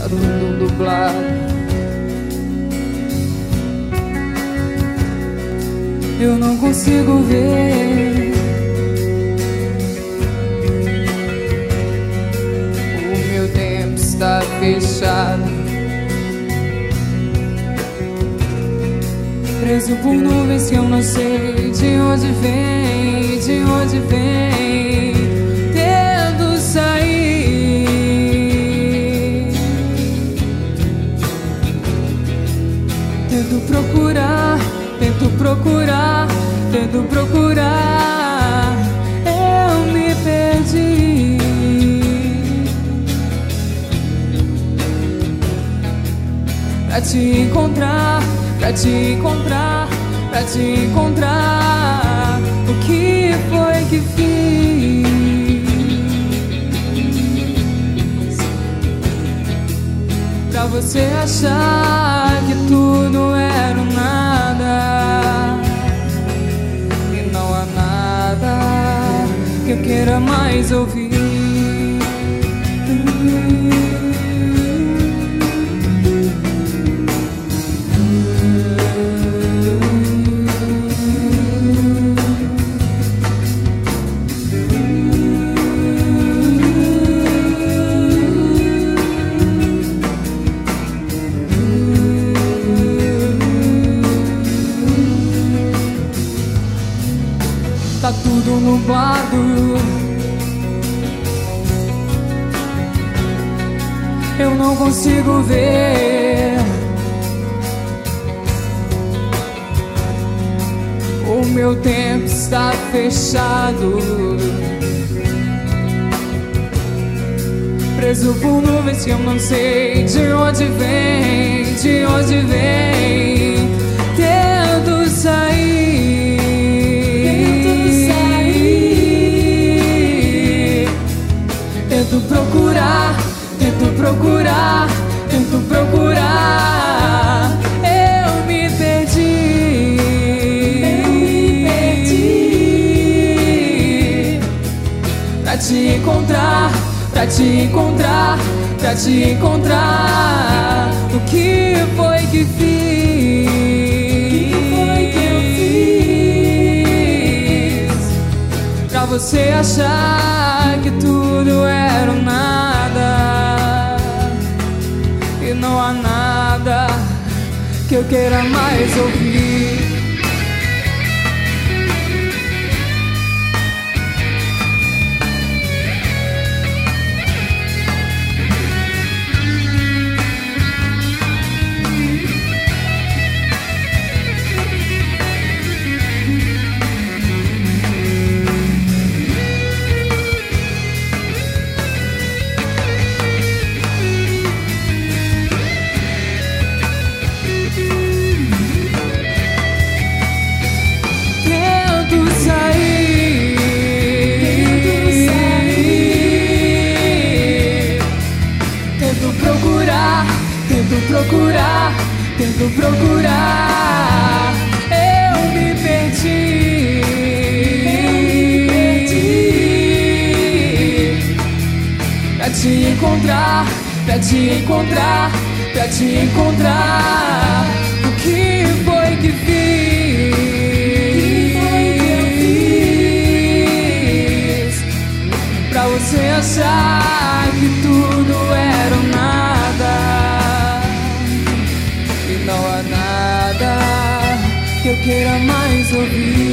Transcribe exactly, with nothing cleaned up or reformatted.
tudo dublado. Eu não consigo ver o meu tempo está fechado, preso por nuvens que eu não sei de onde vem, de onde vem, tento sair, tento procurar, tento procurar, tento procurar, eu me perdi. Pra te encontrar, pra te encontrar, pra te encontrar, o que foi que fiz pra você achar que tudo era um nada, e não há nada que eu queira mais ouvir. Tá tudo nublado, eu não consigo ver o meu tempo está fechado, preso por nuvens que eu não sei de onde vem, de onde vem, tento sair, tento procurar, tento procurar, tento procurar, eu me perdi, eu me perdi. Pra te encontrar, pra te encontrar, pra te encontrar, o que foi que fiz, o que foi que eu fiz pra você achar que tudo era um nada, e não há nada que eu queira mais ouvir. Tento procurar, tento procurar, eu me perdi, pra te encontrar, pra te encontrar, pra te encontrar, o que foi que fiz pra você achar que tudo era um nada, não há nada que eu queira mais ouvir.